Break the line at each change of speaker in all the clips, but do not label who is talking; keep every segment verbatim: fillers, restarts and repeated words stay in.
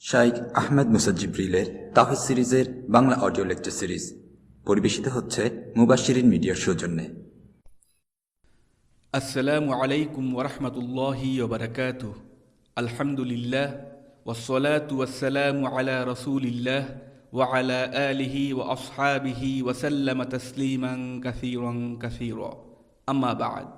শাইখ আহমেদ মুসা জিবরিলের তাওহীদ সিরিজের Bangla audio lecture series পরিবেশিত হচ্ছে মুবাশশিরিন মিডিয়ার সৌজন্যে।
আসসালামু আলাইকুম ওয়া রাহমাতুল্লাহি ওয়া বারাকাতুহু। আলহামদুলিল্লাহ ওয়াসসালাতু ওয়াসসালামু আলা রাসূলিল্লাহ ওয়া আলা আলিহি ওয়া আসহাবিহি ওয়া সাল্লামা তাসলিমান কাসীরান কাসীরা। আম্মা বা'দ।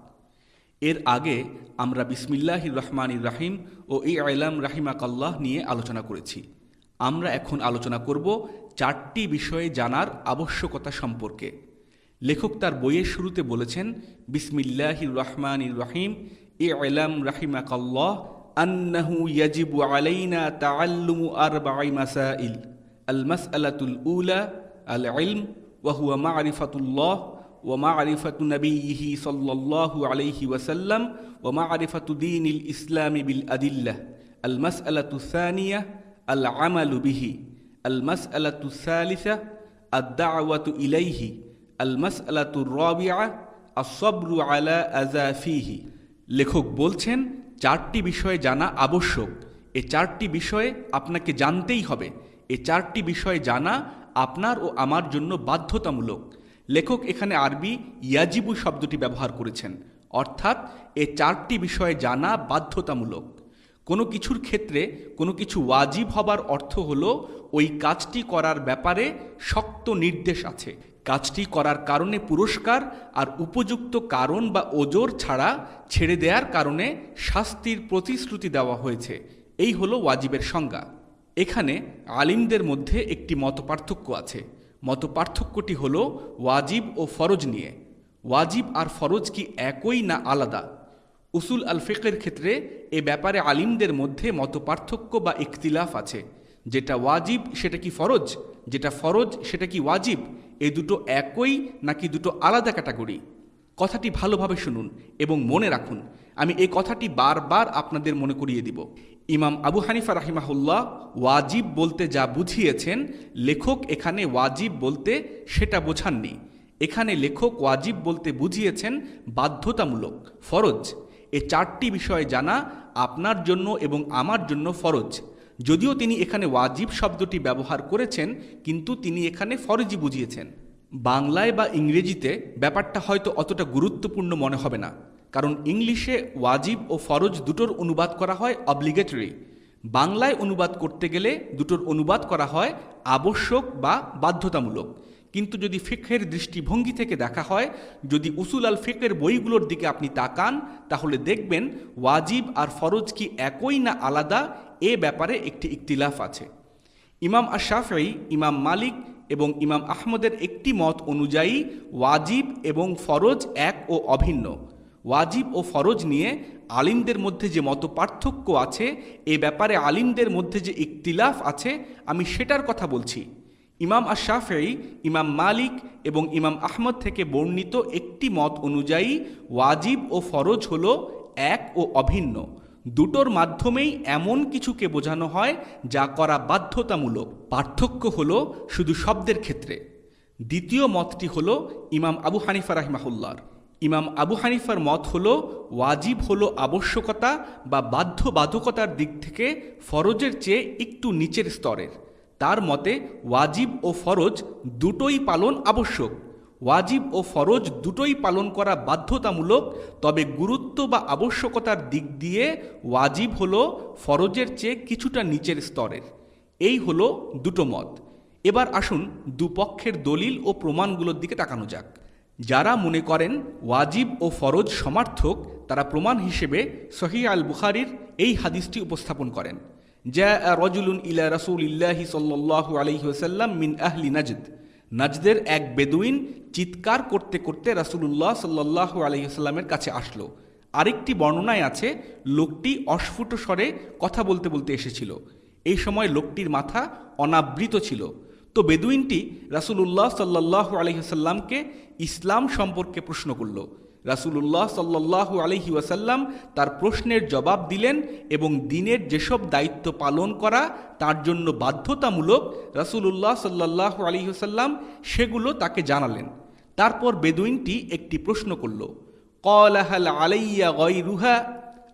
এর আগে আমরা বিসমিল্লাহির রহমানির রহিম ও ই'লাম রাহিমাকাল্লাহ নিয়ে আলোচনা করেছি। আমরা এখন আলোচনা করব চারটি বিষয়ে জানার আবশ্যকতা সম্পর্কে। লেখক তার বইয়ের শুরুতে বলেছেন, বিসমিল্লাহির রহমানির রহিম ই'লাম রাহিমাকাল্লাহ আন্নাহু ইয়াজিবু আলাইনা তাআল্লুমু আরবা'i মাসাইল। আল মাসআলাতুল উলা আল ইলম ওয়া হুয়া মা'রিফাতুল্লাহ ওয়া মা'রিফাতু নাবিয়্যিহি সাল্লাল্লাহু আলাইহি ওয়াসাল্লাম ওয়া মা'রিফাতু দীনিল ইসলামি বিল আদিল্লাহ। আল মাসআলাতু সানিয়া আল আমালু বিহি। আল মাসআলাতু সালিসা আদ-দা'ওয়াতু ইলাইহি। আল মাসআলাতু রাবিআ আস-সাবরু আলা আযাফিহি। লেখক বলছেন, চারটি বিষয়ে জানা আবশ্যক। এই চারটি বিষয়ে আপনাকে জানতেই হবে। এই চারটি বিষয়ে জানা আপনার ও আমার জন্য বাধ্যতামূলক। লেখক এখানে আরবি ইয়াজিবু শব্দটি ব্যবহার করেছেন, অর্থাৎ এই চারটি বিষয়ে জানা বাধ্যতামূলক। কোনো কিছুর ক্ষেত্রে কোনো কিছু ওয়াজিব হবার অর্থ হলো ওই কাজটি করার ব্যাপারে শক্ত নির্দেশ আছে। কাজটি করার কারণে পুরস্কার আর উপযুক্ত কারণ বা ওজর ছাড়া ছেড়ে দেওয়ার কারণে শাস্তির প্রতিশ্রুতি দেওয়া হয়েছে। এই হলো ওয়াজিবের সংজ্ঞা। এখানে আলিমদের মধ্যে একটি মতপার্থক্য আছে। মতপার্থক্যটি হলো ওয়াজিব ও ফরজ নিয়ে। ওয়াজিব আর ফরজ কি একই না আলাদা? উসুল আল ফিকহের ক্ষেত্রে এ ব্যাপারে আলিমদের মধ্যে মতপার্থক্য বা ইখতিলাফ আছে। যেটা ওয়াজিব সেটা কি ফরজ, যেটা ফরজ সেটা কি ওয়াজিব? এই দুটো একই নাকি দুটো আলাদা ক্যাটাগরি? কথাটি ভালোভাবে শুনুন এবং মনে রাখুন। আমি এই কথাটি বারবার আপনাদের মনে করিয়ে দিব। ইমাম আবু হানিফা রাহিমাহুল্লাহ ওয়াজিব বলতে যা বুঝিয়েছেন, লেখক এখানে ওয়াজিব বলতে সেটা বোঝাননি। এখানে লেখক ওয়াজিব বলতে বুঝিয়েছেন বাধ্যতামূলক, ফরজ। এ চারটি বিষয়ে জানা আপনার জন্য এবং আমার জন্য ফরজ। যদিও তিনি এখানে ওয়াজিব শব্দটি ব্যবহার করেছেন, কিন্তু তিনি এখানে ফরজই বুঝিয়েছেন। বাংলায় বা ইংরেজিতে ব্যাপারটা হয়তো অতটা গুরুত্বপূর্ণ মনে হবে না, কারণ ইংলিশে ওয়াজিব ও ফরজ দুটোর অনুবাদ করা হয় অব্লিগেটরি। বাংলায় অনুবাদ করতে গেলে দুটোর অনুবাদ করা হয় আবশ্যক বা বাধ্যতামূলক। কিন্তু যদি ফিকহের দৃষ্টিভঙ্গি থেকে দেখা হয়, যদি উসুল আল ফিকহের বইগুলোর দিকে আপনি তাকান, তাহলে দেখবেন ওয়াজিব আর ফরজ কি একই না আলাদা, এ ব্যাপারে একটি ইখতিলাফ আছে। ইমাম আশ-শাফঈ, ইমাম মালিক এবং ইমাম আহমদের একটি মত অনুযায়ী ওয়াজিব এবং ফরজ এক ও অভিন্ন। ওয়াজিব ও ফরজ নিয়ে আলিমদের মধ্যে যে মত পার্থক্য আছে, এ ব্যাপারে আলিমদের মধ্যে যে ইখতিলাফ আছে, আমি সেটার কথা বলছি। ইমাম আশ-শাফঈ, ইমাম মালিক এবং ইমাম আহমদ থেকে বর্ণিত একটি মত অনুযায়ী ওয়াজিব ও ফরজ হলো এক ও অভিন্ন। দুটোর মাধ্যমেই এমন কিছুকে বোঝানো হয় যা করা বাধ্যতামূলক। পার্থক্য হলো শুধু শব্দের ক্ষেত্রে। দ্বিতীয় মতটি হলো ইমাম আবু হানিফা রাহিমাহুল্লাহর। ইমাম আবু হানিফার মত হলো ওয়াজিব হলো আবশ্যকতা বা বাধ্যবাধকতার দিক থেকে ফরজের চেয়ে একটু নিচের স্তরের। তার মতে ওয়াজিব ও ফরজ দুটোই পালন আবশ্যক। ওয়াজিব ও ফরজ দুটোই পালন করা বাধ্যতামূলক, তবে গুরুত্ব বা আবশ্যকতার দিক দিয়ে ওয়াজিব হলো ফরজের চেয়ে কিছুটা নিচের স্তরের। এই হলো দুটো মত। এবার আসুন দুপক্ষের দলিল ও প্রমাণগুলোর দিকে তাকানো যাক। যারা মনে করেন ওয়াজিব ও ফরজ সমার্থক, তারা প্রমাণ হিসেবে সহিহ আল বুখারীর এই হাদিসটি উপস্থাপন করেন। জা রাজুলুন ইলা রাসূলিল্লাহি সাল্লাল্লাহু আলাইহি ওয়াসাল্লাম মিন আহলি নাজদ। নাজদের এক বেদুইন চিৎকার করতে করতে রাসূলুল্লাহ সাল্লাল্লাহু আলাইহি ওয়াসাল্লামের কাছে আসলো। আরেকটি বর্ণনায় আছে, লোকটি অস্ফুট স্বরে কথা বলতে বলতে এসেছিল। এই সময় লোকটির মাথা অনাবৃত ছিল। তো বেদুইনটি রাসূলুল্লাহ সাল্লাল্লাহু আলাইহি ওয়াসাল্লামকে ইসলাম সম্পর্কে প্রশ্ন করল। রাসূলুল্লাহ সাল্লাল্লাহু আলাইহি ওয়াসাল্লাম তার প্রশ্নের জবাব দিলেন এবং দিনের যেসব দায়িত্ব পালন করা তার জন্য বাধ্যতামূলক, রাসূলুল্লাহ সাল্লাল্লাহু আলাইহি ওয়াসাল্লাম সেগুলো তাকে জানালেন। তারপর বেদুইনটি একটি প্রশ্ন করল, ক্বালা হাল আলাইয়া গায়রুহা।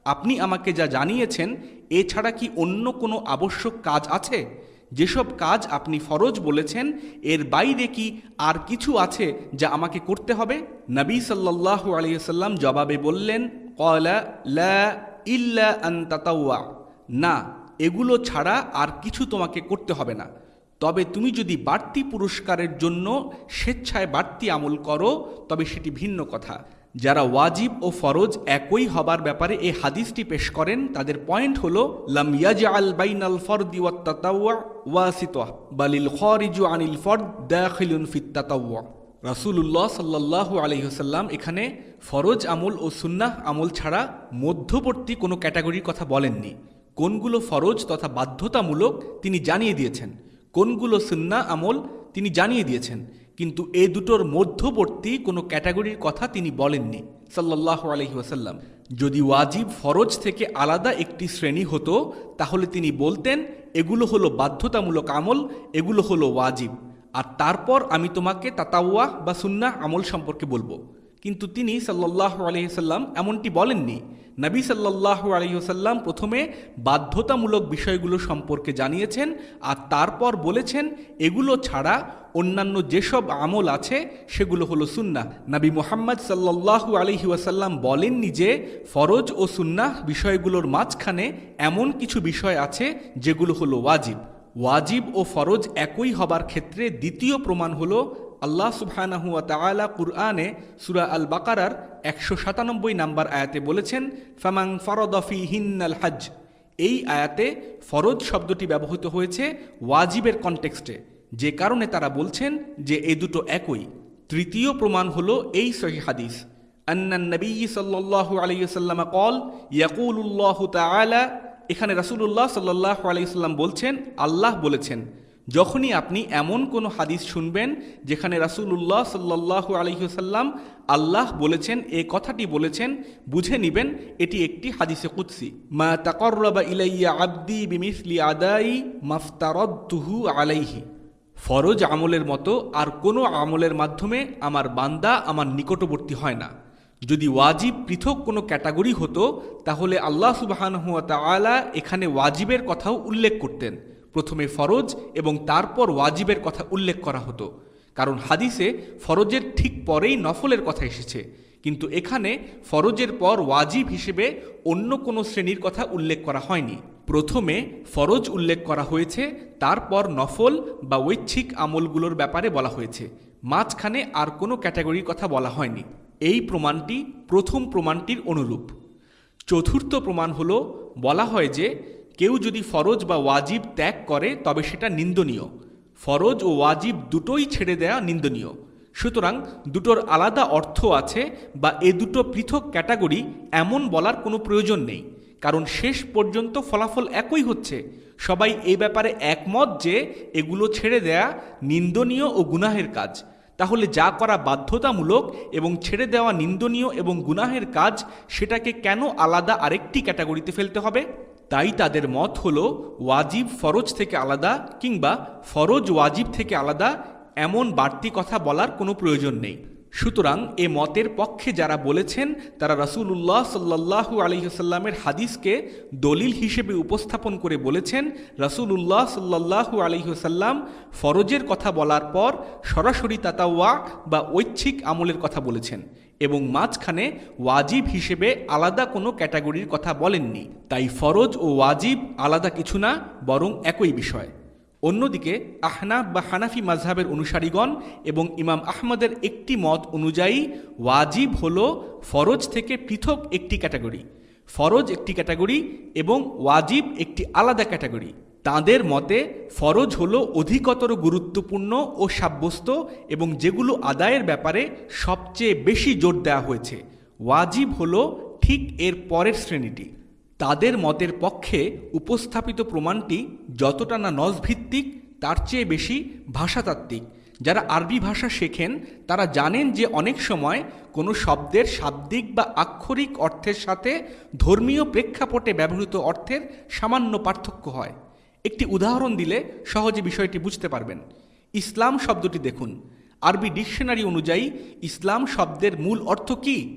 আপনি আমাকে যা জানিয়েছেন এছাড়া কি অন্য কোনো আবশ্যক কাজ আছে? যেসব কাজ আপনি ফরজ বলেছেন এর বাইরে কি আর কিছু আছে যা আমাকে করতে হবে? নবী সাল্লাল্লাহু আলাইহি ওয়াসাল্লাম জবাবে বললেন, ক্বালা লা ইল্লা আন তাতাওয়া, না, এগুলো ছাড়া আর কিছু তোমাকে করতে হবে না। তবে তুমি যদি বাড়তি পুরস্কারের জন্য স্বেচ্ছায় বাড়তি আমল করো তবে সেটি ভিন্ন কথা। যারা ওয়াজিব ও ফরজ একই হবার ব্যাপারে এই হাদিসটি পেশ করেন তাদের পয়েন্ট হলো লাম ইয়াজআল বাইনাল ফরদি ওয়াত তাতাওয়া ওয়াসিতা বালিল খারিজু আনিল ফরদ দাখিলুন ফিত তাতাওয়া। রাসূলুল্লাহ সাল্লাল্লাহু আলাইহি ওয়াসাল্লাম এখানে ফরজ আমল ও সুন্নাহ আমল ছাড়া মধ্যবর্তী কোনো ক্যাটাগরির কথা বলেননি। কোনগুলো ফরজ তথা বাধ্যতামূলক তিনি জানিয়ে দিয়েছেন, কোনগুলো সুন্নাহ আমল তিনি জানিয়ে দিয়েছেন, কিন্তু এ দুটোর মধ্যবর্তী কোনো ক্যাটাগরির কথা তিনি বলেননি সাল্লাল্লাহু আলাইহি ওয়াসাল্লাম। যদি ওয়াজিব ফরজ থেকে আলাদা একটি শ্রেণী হতো তাহলে তিনি বলতেন এগুলো হলো বাধ্যতামূলক আমল, এগুলো হলো ওয়াজিব, আর তারপর আমি তোমাকে তাতাওয়া বা সুন্নাহ আমল সম্পর্কে বলবো। কিন্তু তিনি সাল্লাল্লাহু আলাইহি ওয়াসাল্লাম এমনটি বলেননি। নবী সাল্লাল্লাহু আলাইহি ওয়াসাল্লাম প্রথমে বাধ্যতামূলক বিষয়গুলো সম্পর্কে জানিয়েছেন আর তারপর বলেছেন এগুলো ছাড়া অন্যান্য যেসব আমল আছে সেগুলো হলো সুন্নাহ। নবী মুহাম্মদ সাল্লাল্লাহু আলাইহি ওয়াসাল্লাম বলেননি যে ফরজ ও সুন্নাহ বিষয়গুলোর মাঝখানে এমন কিছু বিষয় আছে যেগুলো হলো ওয়াজিব। ওয়াজিব ও ফরজ একই হবার ক্ষেত্রে দ্বিতীয় প্রমাণ হলো আল্লাহ সুবহানাহু ওয়া তাআলা কুরআনে সূরা আল বাকারার একশো সাতানব্বই নম্বর আয়াতে বলেছেন ফামান ফারাদা ফীহিন্নাল হজ। এই আয়াতে ফরজ শব্দটি ব্যবহৃত হয়েছে ওয়াজিবের কনটেক্সটে, যে কারণে তারা বলছেন যে এই দুটো একই। তৃতীয় প্রমাণ হলো এই সহিহ হাদিস আন্নান নবী সাল্লাল্লাহু আলাইহি ওয়াসাল্লাম ক্বাল ইয়াকুলুল্লাহু তাআলা, এখানে রাসূলুল্লাহ সাল্লাল্লাহু আলাইহি ওয়াসাল্লাম বলছেন আল্লাহ বলেছেন। যখনই আপনি এমন কোনো হাদিস শুনবেন যেখানে রাসূলুল্লাহ সাল্লাল্লাহু আলাইহি ওয়াসাল্লাম আল্লাহ বলেছেন এ কথাটি বলেছেন, বুঝে নিবেন এটি একটি হাদিসে কুদসি। মা তাকাররাবা ইলাইয়া আবদি বিমিসলি আদাই মাফতারাদতুহু আলাইহি। ফরজ আমলের মতো আর কোনো আমলের মাধ্যমে আমার বান্দা আমার নিকটবর্তী হয় না। যদি ওয়াজিব পৃথক কোনো ক্যাটাগরি হতো তাহলে আল্লাহ সুবহানাহু ওয়া তাআলা এখানে ওয়াজিবের কথাও উল্লেখ করতেন। প্রথমে ফরজ এবং তারপর ওয়াজিবের কথা উল্লেখ করা হতো, কারণ হাদিসে ফরজের ঠিক পরেই নফলের কথা এসেছে, কিন্তু এখানে ফরজের পর ওয়াজিব হিসেবে অন্য কোনো শ্রেণীর কথা উল্লেখ করা হয়নি। প্রথমে ফরজ উল্লেখ করা হয়েছে, তারপর নফল বা ঐচ্ছিক আমলগুলোর ব্যাপারে বলা হয়েছে, মাঝখানে আর কোনো ক্যাটাগরির কথা বলা হয়নি। এই প্রমাণটি প্রথম প্রমাণটির অনুরূপ। চতুর্থ প্রমাণ হলো বলা হয় যে কেউ যদি ফরজ বা ওয়াজিব ত্যাগ করে তবে সেটা নিন্দনীয়। ফরজ ও ওয়াজিব দুটোই ছেড়ে দেয়া নিন্দনীয়। সুতরাং দুটোর আলাদা অর্থ আছে বা এ দুটো পৃথক ক্যাটাগরি এমন বলার কোনো প্রয়োজন নেই, কারণ শেষ পর্যন্ত ফলাফল একই হচ্ছে। সবাই এই ব্যাপারে একমত যে এগুলো ছেড়ে দেয়া নিন্দনীয় ও গুনাহের কাজ। তাহলে যা করা বাধ্যতামূলক এবং ছেড়ে দেওয়া নিন্দনীয় এবং গুনাহের কাজ, সেটাকে কেন আলাদা আরেকটি ক্যাটাগরিতে ফেলতে হবে? তাই তাদের মত হলো ওয়াজিব ফরজ থেকে আলাদা কিংবা ফরজ ওয়াজিব থেকে আলাদা এমন বাড়তি কথা বলার কোনো প্রয়োজন নেই। সুতরাং এ মতের পক্ষে যারা বলেছেন তারা রাসূলুল্লাহ সাল্লাল্লাহু আলাইহি ওয়াসাল্লামের হাদিসকে দলিল হিসেবে উপস্থাপন করে বলেছেন রাসূলুল্লাহ সাল্লাল্লাহু আলাইহি ওয়াসাল্লাম ফরজের কথা বলার পর সরাসরি তাতাওয়া বা ঐচ্ছিক আমলের কথা বলেছেন এবং মাঝখানে ওয়াজিব হিসেবে আলাদা কোনো ক্যাটাগরির কথা বলেননি। তাই ফরজ ও ওয়াজিব আলাদা কিছু না, বরং একই বিষয়। অন্যদিকে আহনাফ বা হানাফি মাযহাবের অনুসারীগণ এবং ইমাম আহমদের একটি মত অনুযায়ী ওয়াজিব হলো ফরজ থেকে পৃথক একটি ক্যাটাগরি, ফরজ একটি ক্যাটাগরি এবং ওয়াজিব একটি আলাদা ক্যাটাগরি। তাঁদের মতে ফরজ হলো অধিকতর গুরুত্বপূর্ণ ও সাব্যস্ত এবং যেগুলো আদায়ের ব্যাপারে সবচেয়ে বেশি জোর দেওয়া হয়েছে। ওয়াজিব হলো ঠিক এর পরের শ্রেণীটি। তাদের মতের পক্ষে উপস্থাপিত প্রমাণটি যতটা না নসভিত্তিক তার চেয়ে বেশি ভাষাতাত্ত্বিক। যারা আরবি ভাষা শেখেন তারা জানেন যে অনেক সময় কোনো শব্দের শাব্দিক বা আক্ষরিক অর্থের সাথে ধর্মীয় প্রেক্ষাপটে ব্যবহৃত অর্থের সামান্য পার্থক্য হয়। একটি উদাহরণ দিলে সহজে বিষয়টি বুঝতে পারবেন। ইসলাম শব্দটি দেখুন, আরবি ডিকশনারি অনুযায়ী ইসলাম শব্দের মূল অর্থ কি?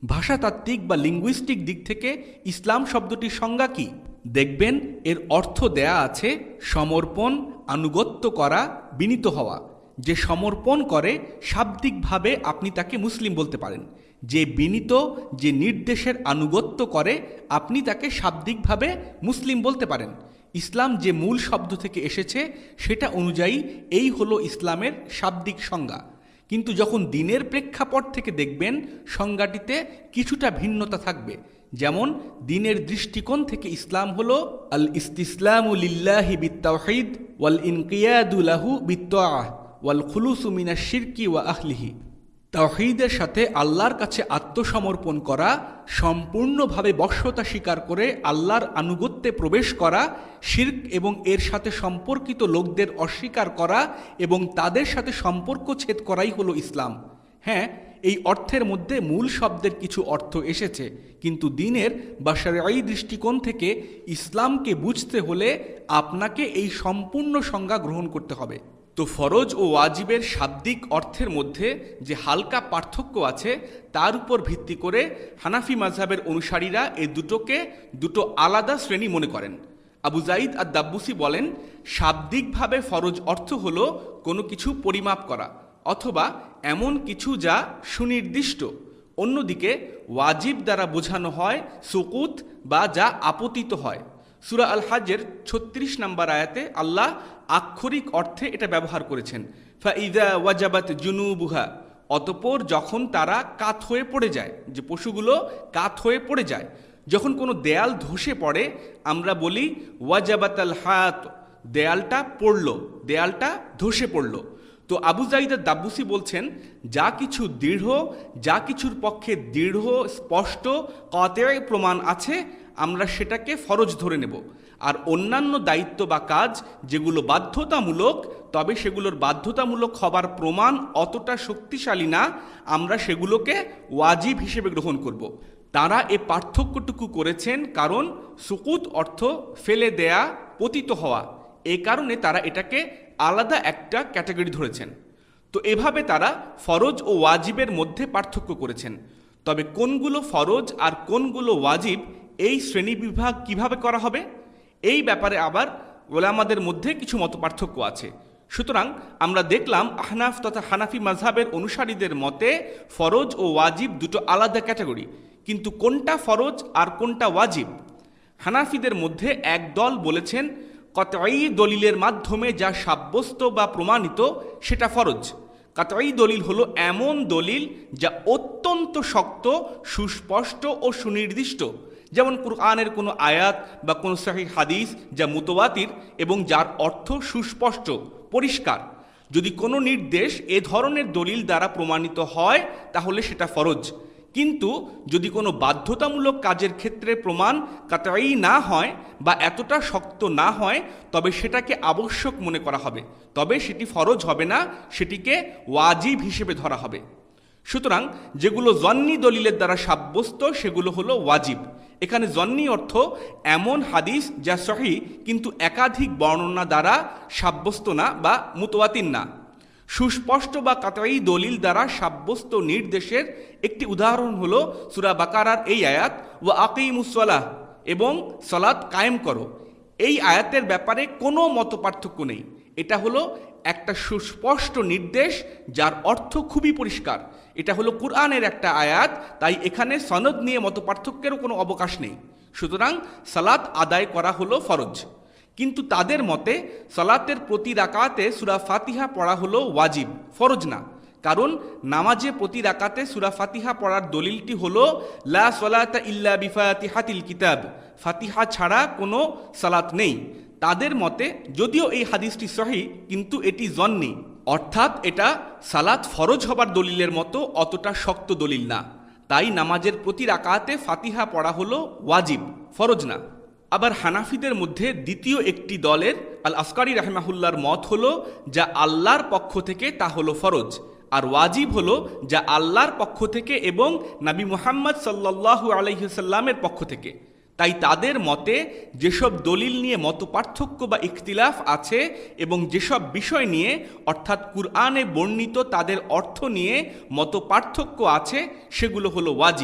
ভাষাতাত্ত্বিক বা লিঙ্গুইস্টিক দিক থেকে ইসলাম শব্দটির সংজ্ঞা কি? দেখবেন এর অর্থ দেয়া আছে সমর্পণ, আনুগত্য করা, বিনীত হওয়া। যে সমর্পণ করে শাব্দিকভাবে আপনি তাকে মুসলিম বলতে পারেন। যে বিনীত, যে নির্দেশের আনুগত্য করে আপনি তাকে শাব্দিকভাবে মুসলিম বলতে পারেন। ইসলাম যে মূল শব্দ থেকে এসেছে সেটা অনুযায়ী এই হলো ইসলামের শাব্দিক সংজ্ঞা। কিন্তু যখন দিনের প্রেক্ষাপট থেকে দেখবেন সংজ্ঞাটিতে কিছুটা ভিন্নতা থাকবে। যেমন দিনের দৃষ্টিকোণ থেকে ইসলাম হলো আল ইস্তিসলামু লিল্লাহি বিত্তাওহীদ ওয়াল ইনকিয়াদু লাহু বিত্তাআহ ওয়াল খুলুসু মিনাশ শিরকি ওয়া আহলিহি। তাওহীদের সাথে আল্লাহর কাছে আত্মসমর্পণ করা, সম্পূর্ণভাবে বশ্যতা স্বীকার করে আল্লাহর আনুগত্যে প্রবেশ করা, শিরক এবং এর সাথে সম্পর্কিত লোকদের অস্বীকার করা এবং তাদের সাথে সম্পর্ক ছেদ করাই হলো ইসলাম। হ্যাঁ, এই অর্থের মধ্যে মূল শব্দের কিছু অর্থ এসেছে, কিন্তু দিনের বা শরঈ দৃষ্টিকোণ থেকে ইসলামকে বুঝতে হলে আপনাকে এই সম্পূর্ণ সংজ্ঞা গ্রহণ করতে হবে। তো ফরজ ও ওয়াজিবের শাব্দিক অর্থের মধ্যে যে হালকা পার্থক্য আছে তার উপর ভিত্তি করে হানাফি মাযহাবের অনুসারীরা এই দুটোকে দুটো আলাদা শ্রেণী মনে করেন। আবু যাইদ আদ-দাব্বুসি বলেন, শাব্দিকভাবে ফরজ অর্থ হলো কোনো কিছু পরিমাপ করা অথবা এমন কিছু যা সুনির্দিষ্ট। অন্যদিকে ওয়াজিব দ্বারা বোঝানো হয় সুকুত বা যা আপতিত হয়। সূরা আল হাজ্জের ছত্রিশ নম্বর আয়াতে আল্লাহ আক্ষরিক অর্থে এটা ব্যবহার করেছেন, ফাইযা ওয়াজাবাত জুনুবুহা, অতঃপর যখন তারা কাত হয়ে পড়ে যায়, যে পশুগুলো কাত হয়ে পড়ে যায়। যখন কোনো দেয়াল ধসে পড়ে আমরা বলি ওয়াজাবাতাল হাত, দেয়ালটা পড়ল, দেয়ালটা ধসে পড়ল। তো আবু যাইদ আদ-দাব্বুসি বলছেন, যা কিছু দৃঢ়, যা কিছুর পক্ষে দৃঢ় স্পষ্ট কাতেঈ প্রমাণ আছে আমরা সেটাকে ফরজ ধরে নেব। আর অন্যান্য দায়িত্ব বা কাজ যেগুলো বাধ্যতামূলক, তবে সেগুলোর বাধ্যতামূলক হবার প্রমাণ অতটা শক্তিশালী না, আমরা সেগুলোকে ওয়াজিব হিসেবে গ্রহণ করব। তারা এ পার্থক্যটুকু করেছেন কারণ সুকুত অর্থ ফেলে দেয়া, পতিত হওয়া। এ কারণে তারা এটাকে আলাদা একটা ক্যাটাগরি ধরেছেন। তো এভাবে তারা ফরজ ও ওয়াজিবের মধ্যে পার্থক্য করেছেন। তবে কোনগুলো ফরজ আর কোনগুলো ওয়াজিব এই শ্রেণীবিভাগ কিভাবে করা হবে এই ব্যাপারে আবার ওলামাদের মধ্যে কিছু মত পার্থক্য আছে। সুতরাং আমরা দেখলাম আহনাফ তথা হানাফি মাযহাবের অনুসারীদের মতে ফরজ ও ওয়াজিব দুটো আলাদা ক্যাটাগরি, কিন্তু কোনটা ফরজ আর কোনটা ওয়াজিব? হানাফিদের মধ্যে এক দল বলেছেন কাতঈ দলিলের মাধ্যমে যা সাব্যস্ত বা প্রমাণিত সেটা ফরজ। কাতঈ দলিল হলো এমন দলিল যা অত্যন্ত শক্ত, সুস্পষ্ট ও সুনির্দিষ্ট, যেমন কুরআনের কোনো আয়াত বা কোনো সহিহ হাদিস যা মুতাওয়াতির এবং যার অর্থ সুস্পষ্ট, পরিষ্কার। যদি কোনো নির্দেশ এ ধরনের দলিল দ্বারা প্রমাণিত হয় তাহলে সেটা ফরজ। কিন্তু যদি কোনো বাধ্যতামূলক কাজের ক্ষেত্রে প্রমাণ কাতঈ না হয় বা এতটা শক্ত না হয় তবে সেটাকে আবশ্যক মনে করা হবে, তবে সেটি ফরজ হবে না, সেটিকে ওয়াজিব হিসেবে ধরা হবে। সুতরাং যেগুলো জন্নি দলিলের দ্বারা সাব্যস্ত সেগুলো হলো ওয়াজিব। এখানে জন্নি অর্থ এমন হাদিস যা সহিহ কিন্তু একাধিক বর্ণনা দ্বারা সাব্যস্ত না বা মুতাওয়াতির না। সুস্পষ্ট বা কাতঈ দলিল দ্বারা সাব্যস্ত নির্দেশের একটি উদাহরণ হলো সূরা বাকারার এই আয়াত, ওয়া আকিমুস সালাহ, এবং সালাত কায়েম করো। এই আয়াতের ব্যাপারে কোনো মতপার্থক্য নেই। এটা হলো একটা সুস্পষ্ট নির্দেশ যার অর্থ খুবই পরিষ্কার। এটা হলো কুরআনের একটা আয়াত, তাই এখানে সনদ নিয়ে মতপার্থক্যেরও কোনো অবকাশ নেই। সুতরাং সালাত আদায় করা হলো ফরজ। কিন্তু তাদের মতে সালাতের প্রতি রাকাতে সূরা ফাতিহা পড়া হলো ওয়াজিব, ফরজ না। কারণ নামাজে প্রতি রাকাতে সূরা ফাতিহা পড়ার দলিলটি হলো লা সালাতা ইল্লা বিফাতিহাতিল কিতাব, ফাতিহা ছাড়া কোনো সালাত নেই। তাদের মতে যদিও এই হাদিসটি সহিহ কিন্তু এটি জন্নি, অর্থাৎ এটা সালাত ফরজ হবার দলিলের মতো অতটা শক্ত দলিল না। তাই নামাজের প্রতি রাকাতে ফাতিহা পড়া হলো ওয়াজিব, ফরজ না। আবার হানাফিদের মধ্যে দ্বিতীয় একটি দলের আল আসকারী রাহিমাহুল্লাহর মত হলো যা আল্লাহর পক্ষ থেকে তা হলো ফরজ, আর ওয়াজিব হলো যা আল্লাহর পক্ষ থেকে এবং নবী মুহাম্মদ সাল্লাল্লাহু আলাইহি সাল্লামের পক্ষ থেকে। তাই তাদের মতে যেসব দলিল নিয়ে মতপার্থক্য বা ইখতিলাফ আছে এবং যেসব বিষয় নিয়ে অর্থাৎ কুরআনে বর্ণিত তাদের অর্থ নিয়ে মতপার্থক্য আছে সেগুলো হলো ওয়াজিব।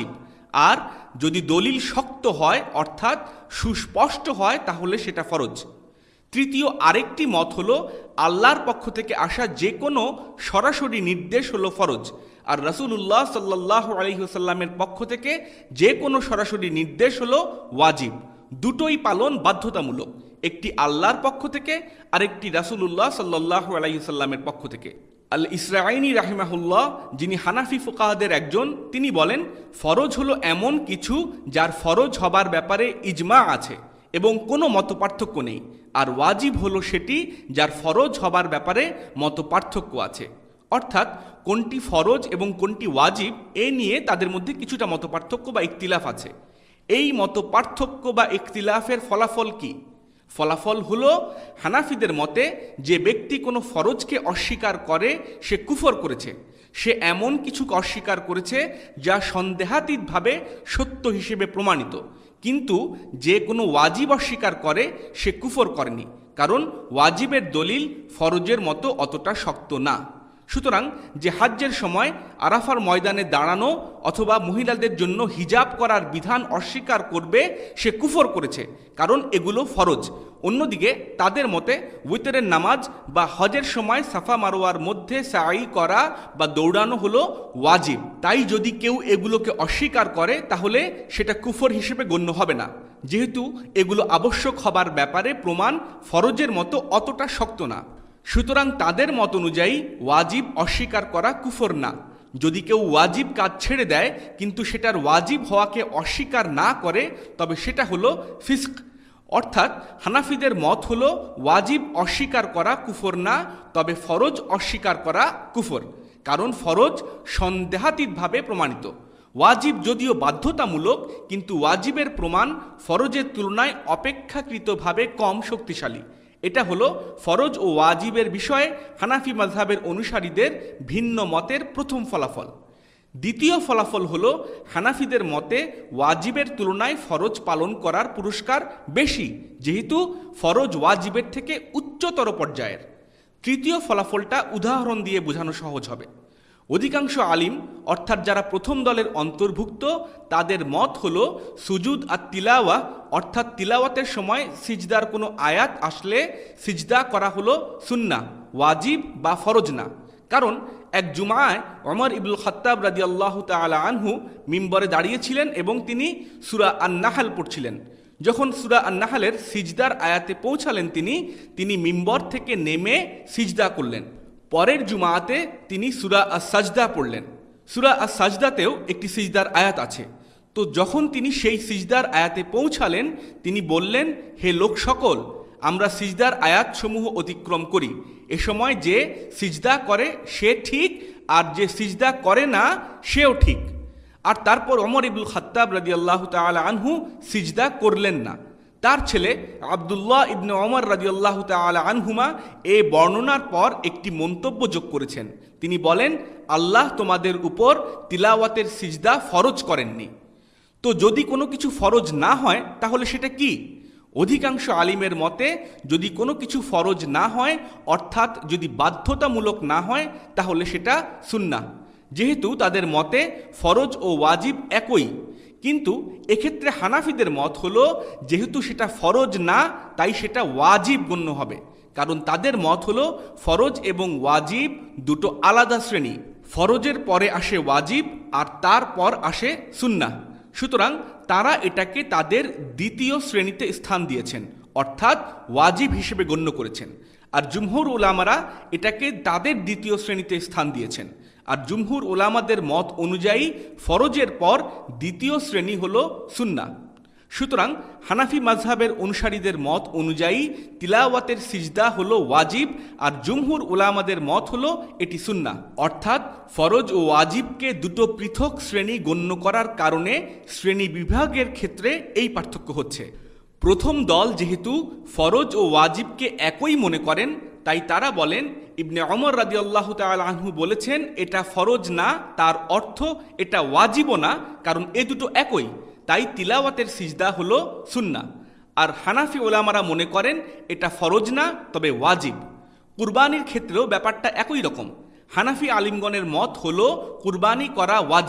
আর যদি দলিল শক্ত হয় অর্থাৎ সুস্পষ্ট হয় তাহলে সেটা ফরজ। তৃতীয় আরেকটি মত হলো আল্লাহর পক্ষ থেকে আসা যে কোনো সরাসরি নির্দেশ হলো ফরজ, আর রাসূলুল্লাহ সাল্লাল্লাহু আলাইহি ওয়াসাল্লামের পক্ষ থেকে যে কোনো সরাসরি নির্দেশ হলো ওয়াজিব। দুটোই পালন বাধ্যতামূলক, একটি আল্লাহর পক্ষ থেকে আরেকটি রাসূলুল্লাহ সাল্লাল্লাহু আলাইহি ওয়াসাল্লামের পক্ষ থেকে। আল ইসরাঈনী রাহিমাহুল্লাহ, যিনি হানাফি ফুকাহাদের একজন, তিনি বলেন ফরজ হলো এমন কিছু যার ফরজ হবার ব্যাপারে ইজমা আছে এবং কোনো মতপার্থক্য নেই, আর ওয়াজিব হলো সেটি যার ফরজ হবার ব্যাপারে মতপার্থক্য আছে। অর্থাৎ কোনটি ফরজ এবং কোনটি ওয়াজিব এ নিয়ে তাদের মধ্যে কিছুটা মতপার্থক্য বা ইখতিলাফ আছে। এই মতপার্থক্য বা ইখতিলাফের ফলাফল কি? ফলাফল হলো হানাফিদের মতে যে ব্যক্তি কোনো ফরজকে অস্বীকার করে সে কুফর করেছে, সে এমন কিছুকে অস্বীকার করেছে যা সন্দেহাতীতভাবে সত্য হিসেবে প্রমাণিত। কিন্তু যে কোনো ওয়াজিব অস্বীকার করে সে কুফর করেনি, কারণ ওয়াজিবের দলিল ফরজের মতো অতটা শক্ত না। সুতরাং যে হাজ্জের সময় আরাফার ময়দানে দাঁড়ানো অথবা মহিলাদের জন্য হিজাব করার বিধান অস্বীকার করবে সে কুফর করেছে, কারণ এগুলো ফরজ। অন্যদিকে তাদের মতে উইতরের নামাজ বা হজের সময় সাফা মারোয়ার মধ্যে সাই করা বা দৌড়ানো হলো ওয়াজিব। তাই যদি কেউ এগুলোকে অস্বীকার করে তাহলে সেটা কুফর হিসেবে গণ্য হবে না, যেহেতু এগুলো আবশ্যক হবার ব্যাপারে প্রমাণ ফরজের মতো অতটা শক্ত না। সুতরাং তাদের মত অনুযায়ী ওয়াজিব অস্বীকার করা কুফর না। যদি কেউ ওয়াজিব কাজ ছেড়ে দেয় কিন্তু সেটার ওয়াজিব হওয়াকে অস্বীকার না করে তবে সেটা হলো ফিস্ক। অর্থাৎ হানাফিদের মত হলো ওয়াজিব অস্বীকার করা কুফর না, তবে ফরজ অস্বীকার করা কুফর, কারণ ফরজ সন্দেহাতীতভাবে প্রমাণিত। ওয়াজিব যদিও বাধ্যতামূলক কিন্তু ওয়াজিবের প্রমাণ ফরজের তুলনায় অপেক্ষাকৃতভাবে কম শক্তিশালী। এটা হলো ফরজ ও ওয়াজিবের বিষয়ে হানাফি মাযহাবের অনুসারীদের ভিন্ন মতের প্রথম ফলাফল। দ্বিতীয় ফলাফল হলো হানাফিদের মতে ওয়াজিবের তুলনায় ফরজ পালন করার পুরস্কার বেশি, যেহেতু ফরজ ওয়াজিবের থেকে উচ্চতর পর্যায়ের। তৃতীয় ফলাফলটা উদাহরণ দিয়ে বোঝানো সহজ হবে। অধিকাংশ আলিম অর্থাৎ যারা প্রথম দলের অন্তর্ভুক্ত তাদের মত হলো সুজুদ আর তিলাওয়া অর্থাৎ তিলাওয়াতের সময় সিজদার কোনো আয়াত আসলে সিজদা করা হলো সুন্নাহ, ওয়াজিব বা ফরজ না। কারণ এক জুমায় ওমর ইবনুল খাত্তাব রাদিয়াল্লাহু তাআলা আনহু মিম্বরে দাঁড়িয়েছিলেন এবং তিনি সূরা আন-নাহল পড়ছিলেন। যখন সূরা আন-নাহলের সিজদার আয়াতে পৌঁছালেন তিনি তিনি মিম্বর থেকে নেমে সিজদা করলেন। পরের জুমাতে তিনি সূরা আস-সাজদা পড়লেন। সূরা আস-সাজদাতেও একটি সিজদার আয়াত আছে। তো যখন তিনি সেই সিজদার আয়াতে পৌঁছালেন তিনি বললেন, হে লোক সকল, আমরা সিজদার আয়াতসমূহ অতিক্রম করি। এ সময় যে সিজদা করে সে ঠিক, আর যে সিজদা করে না সেও ঠিক। আর তারপর ওমর ইবনুল খাত্তাব রাদিয়াল্লাহু তাআলা আনহু সিজদা করলেন না। তার ছেলে আব্দুল্লাহ ইবনে ওমর রাদিয়াল্লাহু তাআলা আনহুমা এ বর্ণনার পর একটি মন্তব্য যোগ করেছেন। তিনি বলেন, আল্লাহ তোমাদের উপর তিলাওয়াতের সিজদা ফরজ করেননি। তো যদি কোনো কিছু ফরজ না হয় তাহলে সেটা কি? অধিকাংশ আলিমের মতে যদি কোনো কিছু ফরজ না হয় অর্থাৎ যদি বাধ্যতামূলক না হয় তাহলে সেটা সুন্নাহ, যেহেতু তাদের মতে ফরজ ও ওয়াজিব একই। কিন্তু এক্ষেত্রে হানাফিদের মত হলো যেহেতু সেটা ফরজ না তাই সেটা ওয়াজিব গণ্য হবে, কারণ তাদের মত হলো ফরজ এবং ওয়াজিব দুটো আলাদা শ্রেণী। ফরজের পরে আসে ওয়াজিব আর তারপর আসে সুন্নাহ। সুতরাং তারা এটাকে তাদের দ্বিতীয় শ্রেণীতে স্থান দিয়েছেন, অর্থাৎ ওয়াজিব হিসেবে গণ্য করেছেন। আর জুমহুর উলামারা এটাকে তাদের দ্বিতীয় শ্রেণীতে স্থান দিয়েছেন। আর জুমহুর উলামাদের মত অনুযায়ী ফরজের পর দ্বিতীয় শ্রেণী হলো সুন্নাহ। সুতরাং হানাফি মাযহাবের অনুসারীদের মত অনুযায়ী তিলাওয়াতের সিজদা হলো ওয়াজিব, আর জুমহুর উলামাদের মত হলো এটি সুন্নাহ। অর্থাৎ ফরজ ও ওয়াজিবকে দুটো পৃথক শ্রেণী গণ্য করার কারণে শ্রেণী বিভাগের ক্ষেত্রে এই পার্থক্য হচ্ছে। প্রথম দল যেহেতু ফরজ ও ওয়াজিবকে একই মনে করেন তাই তারা বলেন ইবনে ওমর রাদিয়াল্লাহু তাআলা আনহু বলেছেন এটা ফরজ না, তার অর্থ এটা ওয়াজিবও না, কারণ এ দুটো একই, তাই তিলাওয়াতের সিজদা হলো সুন্নাহ। আর হানাফি ওলামারা মনে করেন এটা ফরজ না তবে ওয়াজিব। কুরবানির ক্ষেত্রেও ব্যাপারটা একই রকম। হানাফি আলিমগণের মত হলো কুরবানি করা ওয়াজিব,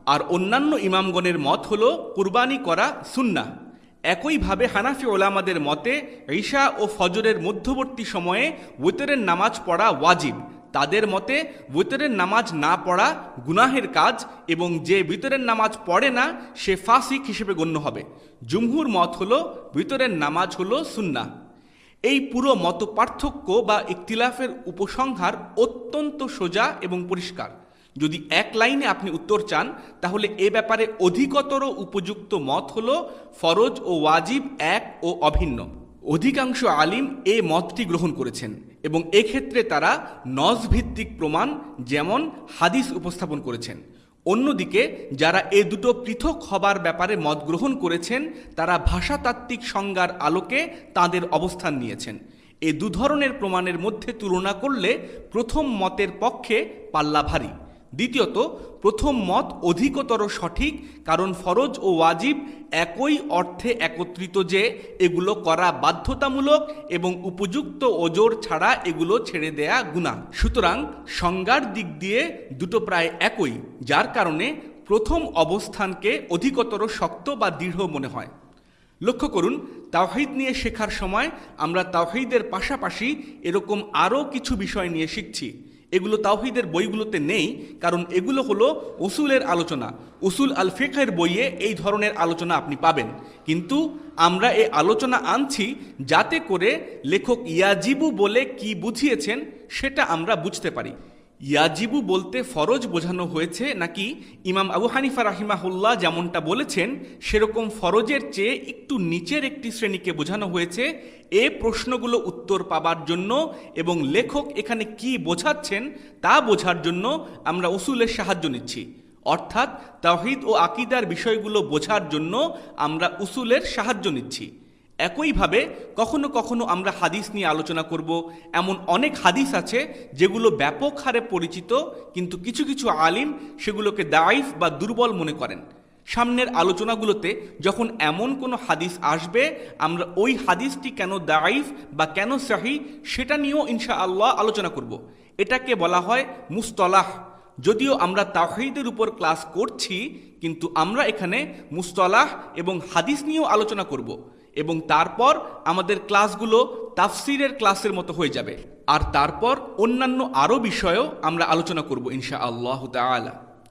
আর অন্যান্য ইমামগণের মত হলো কুরবানি করা সুন্নাহ। একইভাবে হানাফি ওলামাদের মতে ঈশা ও ফজরের মধ্যবর্তী সময়ে ওয়েতরের নামাজ পড়া ওয়াজিব। তাদের মতে ওয়েতরের নামাজ না পড়া গুনাহের কাজ এবং যে ভিতরের নামাজ পড়ে না সে ফাসিক হিসেবে গণ্য হবে। জুমহুর মত হলো ভিতরের নামাজ হলো সুন্নাহ। এই পুরো মত পার্থক্য বা ইখতিলাফের উপসংহার অত্যন্ত সোজা এবং পরিষ্কার। যদি এক লাইনে আপনি উত্তর চান তাহলে এ ব্যাপারে অধিকতর উপযুক্ত মত হল ফরজ ও ওয়াজিব এক ও অভিন্ন। অধিকাংশ আলিম এ মতটি গ্রহণ করেছেন এবং এক্ষেত্রে তারা নজ ভিত্তিক প্রমাণ যেমন হাদিস উপস্থাপন করেছেন। অন্যদিকে যারা এ দুটো পৃথক হবার ব্যাপারে মত গ্রহণ করেছেন তারা ভাষাতাত্ত্বিক সংজ্ঞার আলোকে তাদের অবস্থান নিয়েছেন। এ দু ধরনের প্রমাণের মধ্যে তুলনা করলে প্রথম মতের পক্ষে পাল্লা ভারী। দ্বিতীয়ত, প্রথম মত অধিকতর সঠিক, কারণ ফরজ ও ওয়াজিব একই অর্থে একত্রিত যে এগুলো করা বাধ্যতামূলক এবং উপযুক্ত ওজর ছাড়া এগুলো ছেড়ে দেয়া গুনাহ। সুতরাং সংজ্ঞার দিক দিয়ে দুটো প্রায় একই, যার কারণে প্রথম অবস্থানকে অধিকতর শক্ত বা দৃঢ় মনে হয়। লক্ষ্য করুন, তাওহীদ নিয়ে শেখার সময় আমরা তাওহীদের পাশাপাশি এরকম আরও কিছু বিষয় নিয়ে শিখছি। এগুলো তাওহীদের বইগুলোতে নেই, কারণ এগুলো হলো উসুলের আলোচনা। উসুল আল ফিকহের বইয়ে এই ধরনের আলোচনা আপনি পাবেন, কিন্তু আমরা এই আলোচনা আনছি যাতে করে লেখক ইয়াজিবু বলে কি বুঝিয়েছেন সেটা আমরা বুঝতে পারি। ইয়াজিবু বলতে ফরজ বোঝানো হয়েছে নাকি ইমাম আবু হানিফা রাহিমাহুল্লাহ যেমনটা বলেছেন সেরকম ফরজের চেয়ে একটু নিচের একটি শ্রেণীকে বোঝানো হয়েছে, এ প্রশ্নগুলো উত্তর পাবার জন্য এবং লেখক এখানে কি বোঝাচ্ছেন তা বোঝার জন্য আমরা উসুলের সাহায্য নিচ্ছি। অর্থাৎ তাওহীদ ও আকীদার বিষয়গুলো বোঝার জন্য আমরা উসুলের সাহায্য নিচ্ছি। একইভাবে কখনো কখনো আমরা হাদিস নিয়ে আলোচনা করব। এমন অনেক হাদিস আছে যেগুলো ব্যাপক হারে পরিচিত, কিন্তু কিছু কিছু আলিম সেগুলোকে দাঈফ বা দুর্বল মনে করেন। সামনের আলোচনাগুলোতে যখন এমন কোনো হাদিস আসবে আমরা ওই হাদিসটি কেন দাঈফ বা কেন সহিহ সেটা নিয়েও ইনশাআল্লাহ আলোচনা করব। এটাকে বলা হয় মুস্তলাহ। যদিও আমরা তাওহীদের উপর ক্লাস করছি, কিন্তু আমরা এখানে মুস্তলাহ এবং হাদিস নিয়েও আলোচনা করব এবং তারপর আমাদের ক্লাসগুলো তাফসিরের ক্লাসের মতো হয়ে যাবে। আর তারপর অন্যান্য আরও বিষয়েও আমরা আলোচনা করব ইনশাআল্লাহ তাআলা।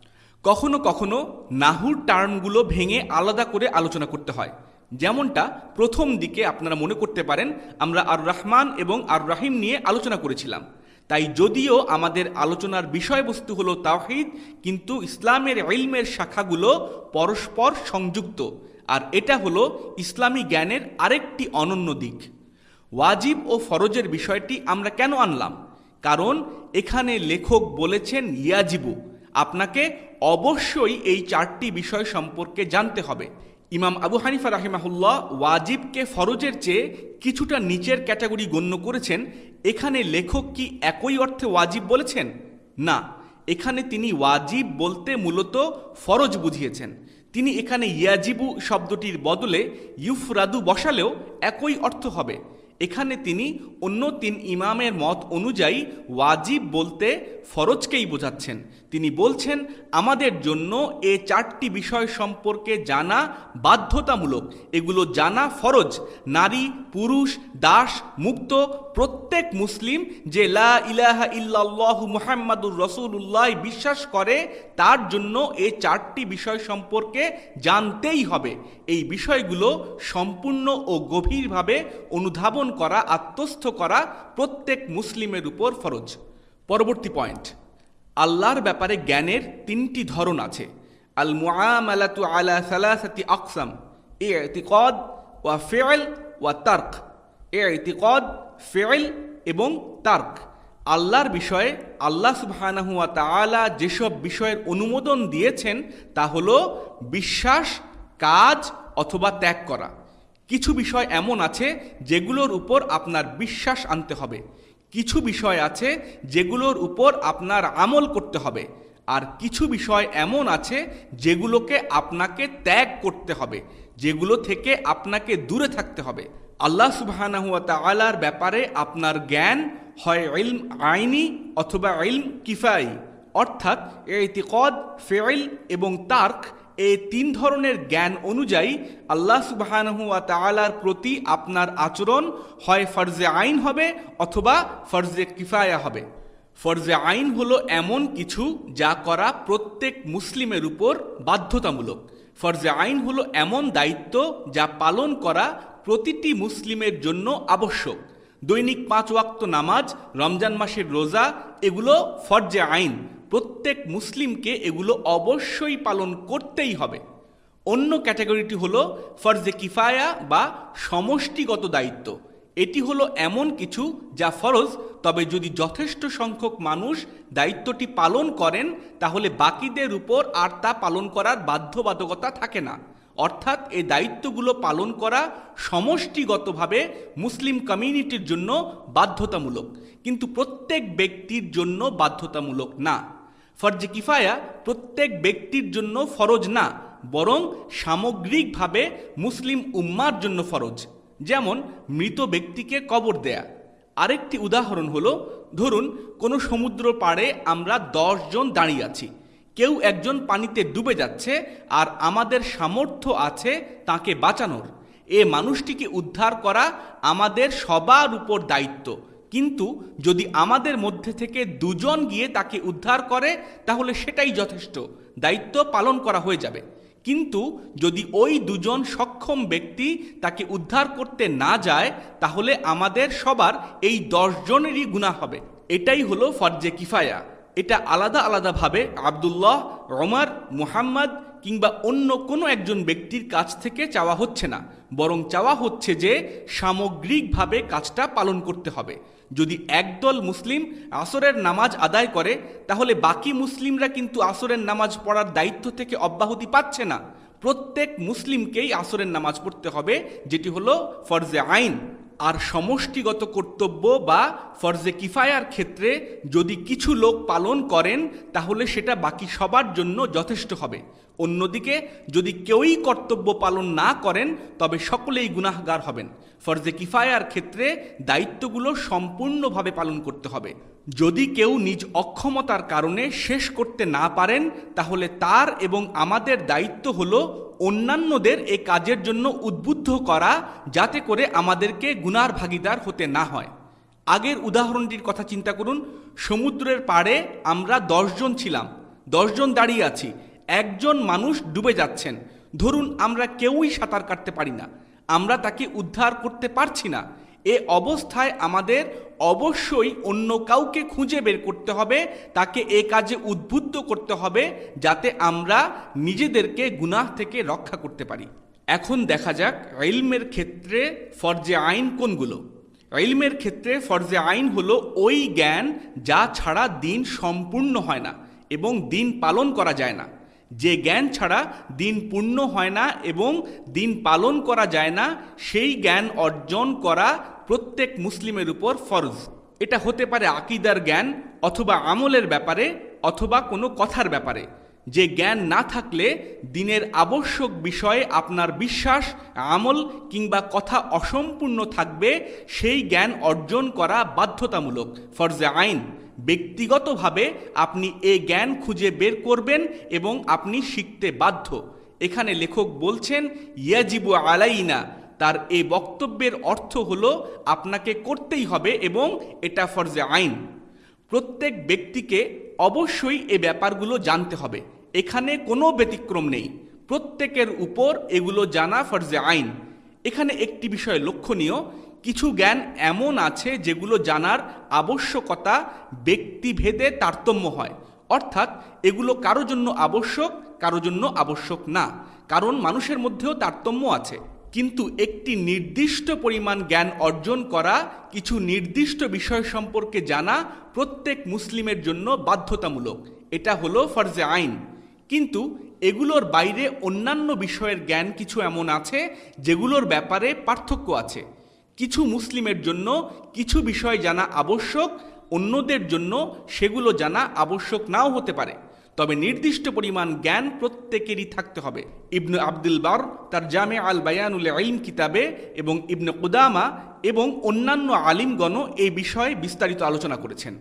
কখনো কখনো নাহুর টার্মগুলো ভেঙে আলাদা করে আলোচনা করতে হয়, যেমনটা প্রথম দিকে আপনারা মনে করতে পারেন আমরা আর রহমান এবং আর রাহিম নিয়ে আলোচনা করেছিলাম। তাই যদিও আমাদের আলোচনার বিষয়বস্তু হলো তাওহীদ, কিন্তু ইসলামের ইলমের শাখাগুলো পরস্পর সংযুক্ত, আর এটা হলো ইসলামী জ্ঞানের আরেকটি অনন্য দিক। ওয়াজিব ও ফরজের বিষয়টি আমরা কেন আনলাম? কারণ এখানে লেখক বলেছেন ইয়াজিবু, আপনাকে অবশ্যই এই চারটি বিষয় সম্পর্কে জানতে হবে। ইমাম আবু হানিফা রাহিমাহুল্লাহ ওয়াজিবকে ফরজের চেয়ে কিছুটা নিচের ক্যাটাগরি গণ্য করেছেন। এখানে লেখক কি একই অর্থে ওয়াজিব বলেছেন? না, এখানে তিনি ওয়াজিব বলতে মূলত ফরজ বুঝিয়েছেন। তিনি এখানে ইয়াজিবু শব্দটির বদলে ইউফরাদু বসালেও একই অর্থ হবে। এখানে তিনি অন্য তিন ইমামের মত অনুযায়ী ওয়াজিব বলতে ফরজকেই বোঝাচ্ছেন। তিনি বলছেন আমাদের জন্য এ চারটি বিষয় সম্পর্কে জানা বাধ্যতামূলক, এগুলো জানা ফরজ। নারী, পুরুষ, দাস, মুক্ত প্রত্যেক মুসলিম যে লা ইলাহা ইল্লাল্লাহু মুহাম্মাদুর রাসূলুল্লাহ বিশ্বাস করে তার জন্য এই চারটি বিষয় সম্পর্কে জানতেই হবে। এই বিষয়গুলো সম্পূর্ণ ও গভীরভাবে অনুধাবন করা, আত্মস্থ করা প্রত্যেক মুসলিমের উপর ফরজ। পরবর্তী পয়েন্ট, আল্লাহর ব্যাপারে জ্ঞানের তিনটি ধরন আছে। আল মুআমালাতু আলা সালাসাতি আকসাম, ইতিকাদ ওয়া ফি'ল ওয়া তারক। ইতিকাদ, ফি'ল এবং তারক। আল্লাহর বিষয়ে আল্লাহ সুবহানাহু ওয়া তাআলা যেসব বিষয়ের অনুমোদন দিয়েছেন তা হলো বিশ্বাস, কাজ অথবা ত্যাগ করা। কিছু বিষয় এমন আছে যেগুলোর উপর আপনার বিশ্বাস আনতে হবে, কিছু বিষয় আছে যেগুলোর উপর আপনার আমল করতে হবে, আর কিছু বিষয় এমন আছে যেগুলোকে আপনাকে ত্যাগ করতে হবে, যেগুলো থেকে আপনাকে দূরে থাকতে হবে। আল্লাহ সুবহানাহু ওয়া তাআলার ব্যাপারে আপনার জ্ঞান হয় ইলম আইনি অথবা ইলম কিফায়ী, অর্থাৎ ইতিকাদ, ফেইল এবং তার্ক এই তিন ধরনের জ্ঞান অনুযায়ী আল্লাহ সুবহানাহু ওয়া তাআলার প্রতি আপনার আচরণ হয় ফরজে আইন হবে অথবা ফরজে কিফায়া হবে। ফরজে আইন হলো এমন কিছু যা করা প্রত্যেক মুসলিমের উপর বাধ্যতামূলক। ফরজে আইন হলো এমন দায়িত্ব যা পালন করা প্রতিটি মুসলিমের জন্য আবশ্যক। দৈনিক পাঁচ ওয়াক্ত নামাজ, রমজান মাসের রোজা, এগুলো ফরজে আইন। প্রত্যেক মুসলিমকে এগুলো অবশ্যই পালন করতেই হবে। অন্য ক্যাটাগরিটি হলো ফরজে কিফায়া বা সমষ্টিগত দায়িত্ব। এটি হলো এমন কিছু যা ফরজ, তবে যদি যথেষ্ট সংখ্যক মানুষ দায়িত্বটি পালন করেন তাহলে বাকিদের উপর আর তা পালন করার বাধ্যবাধকতা থাকে না। অর্থাৎ এই দায়িত্বগুলো পালন করা সমষ্টিগতভাবে মুসলিম কমিউনিটির জন্য বাধ্যতামূলক, কিন্তু প্রত্যেক ব্যক্তির জন্য বাধ্যতামূলক না। ফরজে কিফায়া প্রত্যেক ব্যক্তির জন্য ফরজ না, বরং সামগ্রিকভাবে মুসলিম উম্মার জন্য ফরজ। যেমন মৃত ব্যক্তিকে কবর দেয়া। আরেকটি উদাহরণ হলো, ধরুন কোনো সমুদ্র পাড়ে আমরা দশ জন দাঁড়িয়ে আছি, কেউ একজন পানিতে ডুবে যাচ্ছে আর আমাদের সামর্থ্য আছে তাকে বাঁচানোর। এ মানুষটিকে উদ্ধার করা আমাদের সবার উপর দায়িত্ব, কিন্তু যদি আমাদের মধ্যে থেকে দুজন গিয়ে তাকে উদ্ধার করে তাহলে সেটাই যথেষ্ট, দায়িত্ব পালন করা হয়ে যাবে। কিন্তু যদি ওই দুজন সক্ষম ব্যক্তি তাকে উদ্ধার করতে না যায় তাহলে আমাদের সবার এই দশ জনেরই গুনাহ হবে। এটাই হলো ফরজে কিফায়া। এটা আলাদা আলাদাভাবে আব্দুল্লাহ, ওমর, মুহাম্মদ কিংবা অন্য কোনো একজন ব্যক্তির কাছ থেকে চাওয়া হচ্ছে না, বরং চাওয়া হচ্ছে যে সামগ্রিকভাবে কাজটা পালন করতে হবে। যদি একদল মুসলিম আসরের নামাজ আদায় করে তাহলে বাকি মুসলিমরা কিন্তু আসরের নামাজ পড়ার দায়িত্ব থেকে অব্যাহতি পাচ্ছে না। প্রত্যেক মুসলিমকেই আসরের নামাজ পড়তে হবে, যেটি হলো ফরজে আইন। আর সমষ্টিগত কর্তব্য বা ফরজে কিফায়ার ক্ষেত্রে যদি কিছু লোক পালন করেন তাহলে সেটা বাকি সবার জন্য যথেষ্ট হবে। অন্যদিকে যদি কেউই কর্তব্য পালন না করেন তবে সকলেই গুনাহগার হবেন। ফরজে কিফায়ার ক্ষেত্রে দায়িত্বগুলো সম্পূর্ণভাবে পালন করতে হবে। যদি কেউ নিজ অক্ষমতার কারণে শেষ করতে না পারেন তাহলে তার এবং আমাদের দায়িত্ব হলো অন্যান্যদের এ কাজের জন্য উদ্বুদ্ধ করা, যাতে করে আমাদেরকে গুনার ভাগীদার হতে না হয়। আগের উদাহরণটির কথা চিন্তা করুন। সমুদ্রের পাড়ে আমরা দশজন ছিলাম, দশজন দাঁড়িয়ে আছি, একজন মানুষ ডুবে যাচ্ছেন। ধরুন আমরা কেউই সাঁতার কাটতে পারি না, আমরা তাকে উদ্ধার করতে পারছি না। এ অবস্থায় আমাদের অবশ্যই অন্য কাউকে খুঁজে বের করতে হবে, তাকে এ কাজে উদ্বুদ্ধ করতে হবে, যাতে আমরা নিজেদেরকে গুনাহ থেকে রক্ষা করতে পারি। এখন দেখা যাক ইলমের ক্ষেত্রে ফরজে আইন কোনগুলো। ইলমের ক্ষেত্রে ফরজে আইন হলো ওই জ্ঞান যা ছাড়া দিন সম্পূর্ণ হয় না এবং দিন পালন করা যায় না। যে জ্ঞান ছাড়া দিন পূর্ণ হয় না এবং দিন পালন করা যায় না, সেই জ্ঞান অর্জন করা প্রত্যেক মুসলিমের উপর ফরজ। এটা হতে পারে আকীদার জ্ঞান, অথবা আমলের ব্যাপারে, অথবা কোনো কথার ব্যাপারে। যে জ্ঞান না থাকলে দিনের আবশ্যক বিষয়ে আপনার বিশ্বাস, আমল কিংবা কথা অসম্পূর্ণ থাকবে, সেই জ্ঞান অর্জন করা বাধ্যতামূলক, ফরজে আইন। ব্যক্তিগতভাবে আপনি এই জ্ঞান খুঁজে বের করবেন এবং আপনি শিখতে বাধ্য। এখানে লেখক বলছেন ইয়াজিবু আলাইনা। তার এই বক্তব্যের অর্থ হলো আপনাকে করতেই হবে এবং এটা ফরজে আইন। প্রত্যেক ব্যক্তিকে অবশ্যই এই ব্যাপারগুলো জানতে হবে, এখানে কোনো ব্যতিক্রম নেই। প্রত্যেকের উপর এগুলো জানা ফরজে আইন। এখানে একটি বিষয় লক্ষণীয়, কিছু জ্ঞান এমন আছে যেগুলো জানার আবশ্যকতা ব্যক্তিভেদে তারতম্য হয়। অর্থাৎ এগুলো কারো জন্য আবশ্যক, কারো জন্য আবশ্যক না, কারণ মানুষের মধ্যেও তারতম্য আছে। কিন্তু একটি নির্দিষ্ট পরিমাণ জ্ঞান অর্জন করা, কিছু নির্দিষ্ট বিষয় সম্পর্কে জানা প্রত্যেক মুসলিমের জন্য বাধ্যতামূলক। এটা হলো ফরজে আইন। কিন্তু এগুলোর বাইরে অন্যান্য বিষয়ের জ্ঞান কিছু এমন আছে যেগুলোর ব্যাপারে পার্থক্য আছে। কিছু মুসলিমের জন্য কিছু বিষয় জানা আবশ্যক, অন্যদের জন্য সেগুলো জানা আবশ্যক নাও হতে পারে, তবে নির্দিষ্ট পরিমাণ জ্ঞান প্রত্যেকেরই থাকতে হবে। ইবনে আব্দুল বার তার জামে আল বায়ানুল ইলম কিতাবে এবং ইবনে কুদামা এবং অন্যান্য আলিমগণ এই বিষয়ে বিস্তারিত আলোচনা করেছেন।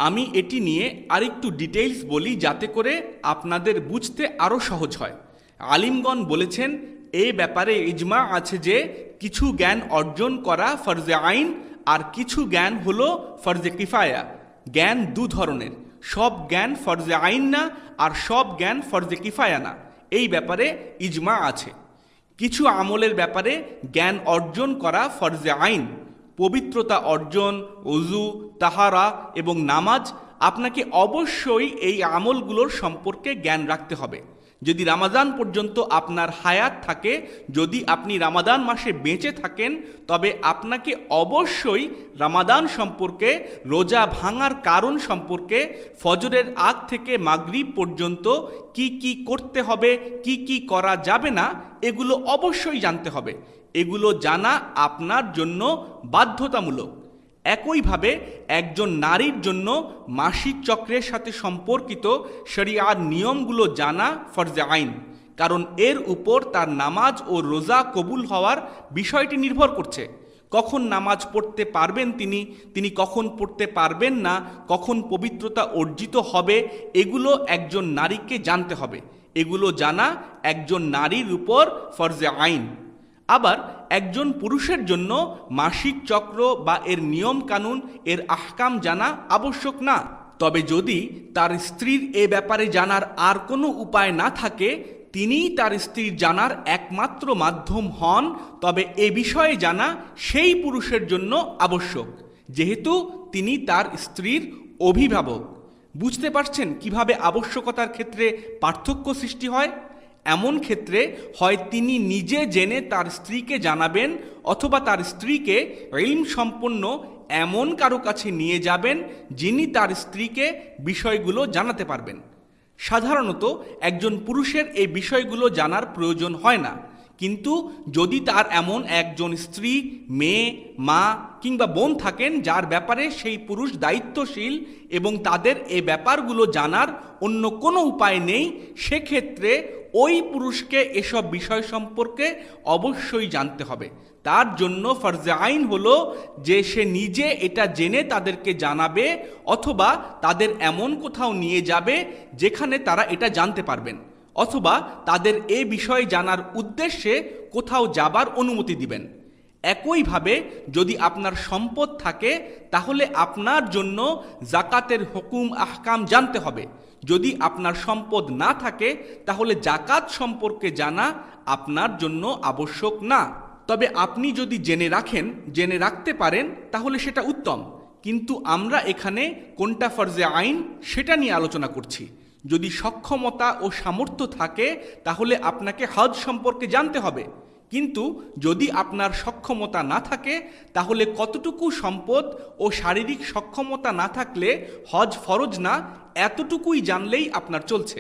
আমি এটি নিয়ে আরেকটু ডিটেইলস বলি যাতে করে আপনাদের বুঝতে আরও সহজ হয়। আলিমগণ বলেছেন এই ব্যাপারে ইজমা আছে যে কিছু জ্ঞান অর্জন করা ফরজে আইন আর কিছু জ্ঞান হলো ফরজে কিফায়া। জ্ঞান দু ধরনের, সব জ্ঞান ফরজে আইন না আর সব জ্ঞান ফরজে কিফায়া না, এই ব্যাপারে ইজমা আছে। কিছু আমলের ব্যাপারে জ্ঞান অর্জন করা ফরজে আইন, পবিত্রতা অর্জন, ওযু, তাহারা এবং নামাজ, আপনাকে অবশ্যই এই আমলগুলোর সম্পর্কে জ্ঞান রাখতে হবে। যদি রমাদান পর্যন্ত আপনার হায়াত থাকে, যদি আপনি রমাদান মাসে বেঁচে থাকেন, তবে আপনাকে অবশ্যই রমাদান সম্পর্কে, রোজা ভাঙার কারণ সম্পর্কে, ফজরের আগ থেকে মাগরিব পর্যন্ত কি কি করতে হবে, কি কি করা যাবে না, এগুলো অবশ্যই জানতে হবে। এগুলো জানা আপনার জন্য বাধ্যতামূলক। একইভাবে একজন নারীর জন্য মাসিক চক্রের সাথে সম্পর্কিত শরিয়ার নিয়মগুলো জানা ফরজে আইন, কারণ এর উপর তার নামাজ ও রোজা কবুল হওয়ার বিষয়টি নির্ভর করছে। কখন নামাজ পড়তে পারবেন তিনি, তিনি কখন পড়তে পারবেন না, কখন পবিত্রতা অর্জিত হবে, এগুলো একজন নারীকে জানতে হবে। এগুলো জানা একজন নারীর উপর ফরজে আইন। আবার একজন পুরুষের জন্য মাসিক চক্র বা এর নিয়ম কানুন, এর আহকাম জানা আবশ্যক না। তবে যদি তার স্ত্রীর এ ব্যাপারে জানার আর কোনো উপায় না থাকে, তিনিই তার স্ত্রীর জানার একমাত্র মাধ্যম হন, তবে এ বিষয়ে জানা সেই পুরুষের জন্য আবশ্যক, যেহেতু তিনি তার স্ত্রীর অভিভাবক। বুঝতে পারছেন কিভাবে আবশ্যকতার ক্ষেত্রে পার্থক্য সৃষ্টি হয়? এমন ক্ষেত্রে হয় তিনি নিজে জেনে তার স্ত্রীকে জানাবেন, অথবা তার স্ত্রীকে ইলম সম্পন্ন এমন কারো কাছে নিয়ে যাবেন যিনি তার স্ত্রীকে বিষয়গুলো জানাতে পারবেন। সাধারণত একজন পুরুষের এই বিষয়গুলো জানার প্রয়োজন হয় না, কিন্তু যদি তার এমন একজন স্ত্রী, মেয়ে, মা কিংবা বোন থাকেন যার ব্যাপারে সেই পুরুষ দায়িত্বশীল এবং তাদের এ ব্যাপারগুলো জানার অন্য কোনো উপায় নেই, সেক্ষেত্রে ওই পুরুষকে এসব বিষয় সম্পর্কে অবশ্যই জানতে হবে। তার জন্য ফরজে আইন হলো যে সে নিজে এটা জেনে তাদেরকে জানাবে, অথবা তাদের এমন কোথাও নিয়ে যাবে যেখানে তারা এটা জানতে পারবেন, অথবা তাদের এ বিষয়ে জানার উদ্দেশ্যে কোথাও যাবার অনুমতি দিবেন। একইভাবে যদি আপনার সম্পদ থাকে, তাহলে আপনার জন্য জাকাতের হুকুম আহকাম জানতে হবে। যদি আপনার সম্পদ না থাকে, তাহলে জাকাত সম্পর্কে জানা আপনার জন্য আবশ্যক না। তবে আপনি যদি জেনে রাখেন, জেনে রাখতে পারেন, তাহলে সেটা উত্তম। কিন্তু আমরা এখানে কোনটা ফরজে আইন সেটা নিয়ে আলোচনা করছি। যদি সক্ষমতা ও সামর্থ্য থাকে, তাহলে আপনাকে হজ সম্পর্কে জানতে হবে। কিন্তু যদি আপনার সক্ষমতা না থাকে, তাহলে কতটুকু সম্পদ ও শারীরিক সক্ষমতা না থাকলে হজ ফরজ না, এতটুকুই জানলেই আপনার চলছে।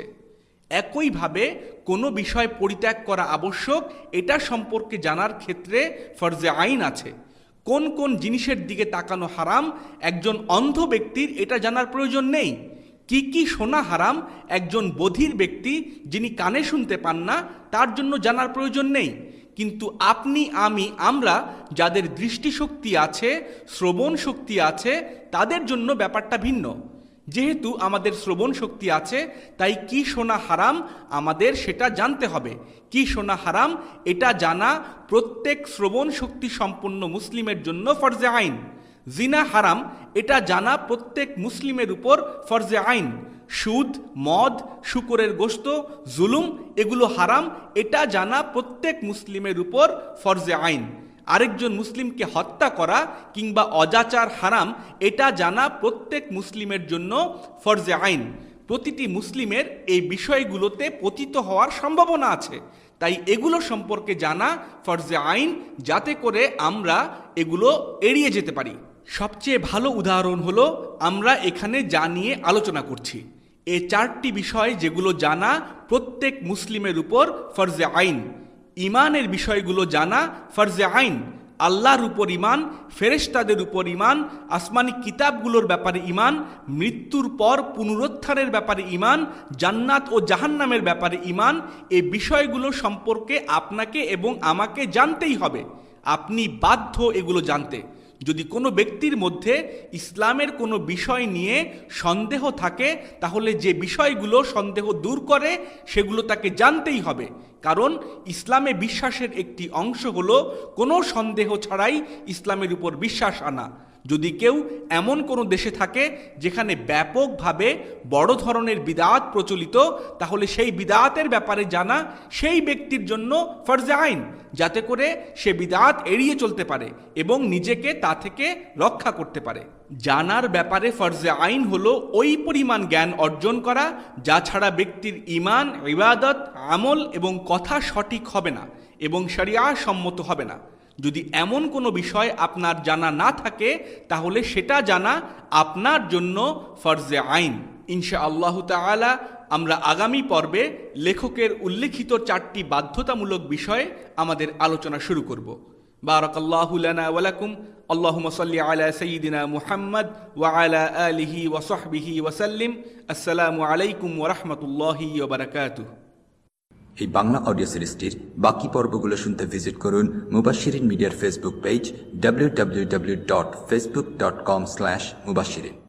একইভাবে কোনো বিষয় পরিত্যাগ করা আবশ্যক, এটা সম্পর্কে জানার ক্ষেত্রে ফরজে আইন আছে। কোন কোন জিনিসের দিকে তাকানো হারাম, একজন অন্ধ ব্যক্তির এটা জানার প্রয়োজন নেই। কি কি শোনা হারাম, একজন বধির ব্যক্তি যিনি কানে শুনতে পান না, তার জন্য জানার প্রয়োজন নেই। কিন্তু আপনি, আমি, আমরা যাদের দৃষ্টিশক্তি আছে, শ্রবণ শক্তি আছে, তাদের জন্য ব্যাপারটা ভিন্ন। যেহেতু আমাদের শ্রবণ শক্তি আছে, তাই কি শোনা হারাম আমাদের সেটা জানতে হবে। কি শোনা হারাম এটা জানা প্রত্যেক শ্রবণ শক্তি সম্পন্ন মুসলিমের জন্য ফরজে আইন। জিনা হারাম এটা জানা প্রত্যেক মুসলিমের উপর ফরজে আইন। সুদ, মদ, শুকরের গোশত, জুলুম এগুলো হারাম, এটা জানা প্রত্যেক মুসলিমের উপর ফরজে আইন। আরেকজন মুসলিমকে হত্যা করা কিংবা অজাচার হারাম, এটা জানা প্রত্যেক মুসলিমের জন্য ফরজে আইন। প্রতিটি মুসলিমের এই বিষয়গুলোতে পতিত হওয়ার সম্ভাবনা আছে, তাই এগুলো সম্পর্কে জানা ফরজে আইন, যাতে করে আমরা এগুলো এড়িয়ে যেতে পারি। সবচেয়ে ভালো উদাহরণ হলো আমরা এখানে যা নিয়ে আলোচনা করছি। এই চারটি বিষয় যেগুলো জানা প্রত্যেক মুসলিমের উপর ফরজে আইন। ইমানের বিষয়গুলো জানা ফরজে আইন। আল্লাহর উপর ইমান, ফেরেশতাদের উপর ইমান, আসমানি কিতাবগুলোর ব্যাপারে ইমান, মৃত্যুর পর পুনরুত্থানের ব্যাপারে ইমান, জান্নাত ও জাহান্নামের ব্যাপারে ইমান, এই বিষয়গুলো সম্পর্কে আপনাকে এবং আমাকে জানতেই হবে। আপনি বাধ্য এগুলো জানতে। যদি কোনো ব্যক্তির মধ্যে ইসলামের কোনো বিষয় নিয়ে সন্দেহ থাকে, তাহলে যে বিষয়গুলো সন্দেহ দূর করে সেগুলো তাকে জানতেই হবে। কারণ ইসলামে বিশ্বাসের একটি অংশ হলো কোনো সন্দেহ ছাড়াই ইসলামের উপর বিশ্বাস আনা। যদি কেউ এমন কোনো দেশে থাকে যেখানে ব্যাপকভাবে বড় ধরনের বিদআত প্রচলিত, তাহলে সেই বিদআতের ব্যাপারে জানা সেই ব্যক্তির জন্য ফরজে আইন, যাতে করে সে বিদআত এড়িয়ে চলতে পারে এবং নিজেকে তা থেকে রক্ষা করতে পারে। জানার ব্যাপারে ফরজে আইন হলো ওই পরিমাণ জ্ঞান অর্জন করা যা ছাড়া ব্যক্তির ঈমান, ইবাদত, আমল এবং কথা সঠিক হবে না এবং শরিয়া সম্মত হবে না। যদি এমন কোনো বিষয় আপনার জানা না থাকে, তাহলে সেটা জানা আপনার জন্য ফরজে আইন। ইনশাআল্লাহু তাআলা আমরা আগামী পর্বে লেখকের উল্লেখিত চারটি বাধ্যতামূলক বিষয়ে আমাদের আলোচনা শুরু করব। বারাকাল্লাহু লানা ওয়া লাকুম। আল্লাহুম্মা সাল্লি আলা সাইয়্যিদিনা মুহাম্মদ ওয়া আলা আলিহি ওয়া সাহবিহি ওয়া সাল্লিম। আসসালামু আলাইকুম ওয়া রাহমাতুল্লাহি ওয়া বারাকাতুহু।
এই বাংলা অডিও সিরিজটির বাকি পর্বগুলো শুনতে ভিজিট করুন মুবাশশিরিন মিডিয়ার Facebook page W W W dot Facebook dot com slash মুবাশশিরিন।